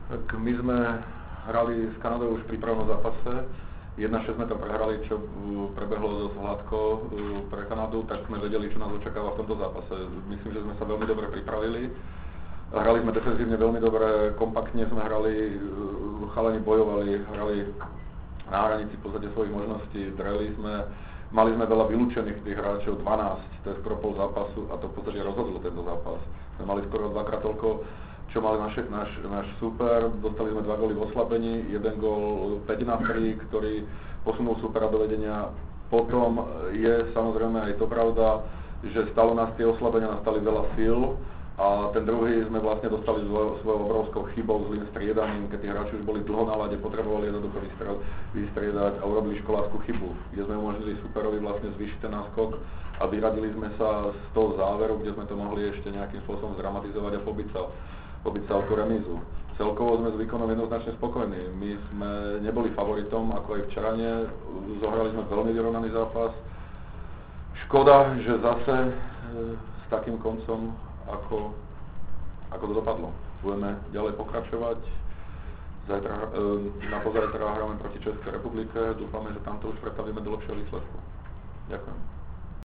Tak my sme hrali s Kanadou už v prípravnom zápase. 1-6 sme to prehrali, čo prebehlo dosť hladko pre Kanadu, tak sme vedeli, čo nás očakáva v tomto zápase. Myslím, že sme sa veľmi dobre pripravili. Hrali sme defenzívne veľmi dobre, kompaktne sme hrali, chalani bojovali, hrali na hranici v podstate svojich možností, dreli sme, mali sme veľa vylúčených tých hráčov, 12, to je skoro pol zápasu a to v podstate rozhodlo tento zápas. Sme mali skoro dvakrát toľko, čo mal náš súper, dostali sme 2 góly v oslabení, 1 gól 5-3, ktorý posunul súpera do vedenia. Potom je samozrejme aj to pravda, že stalo nás tie oslabenia, nastali veľa síl a ten druhý sme vlastne dostali svojou obrovskou chybou, zlým striedaním, keď tí hráči už boli dlho na lade, potrebovali jednoducho vystriedať a urobili školácku chybu, kde sme umožnili súperovi vlastne zvýšiť ten náskok a vyradili sme sa z toho záveru, kde sme to mohli ešte nejakým spôsobom zdramatizovať a pobiť sa o tú remízu. Celkovo sme s výkonom jednoznačne spokojní. My sme neboli favoritom, ako aj včera nie. Zohrali sme veľmi vyrovnaný zápas. Škoda, že zase s takým koncom, ako to dopadlo. Budeme ďalej pokračovať. Na pozajtra hráme proti Českej republike. Dúfame, že tamto už pretavíme do lepšieho výsledku. Ďakujem.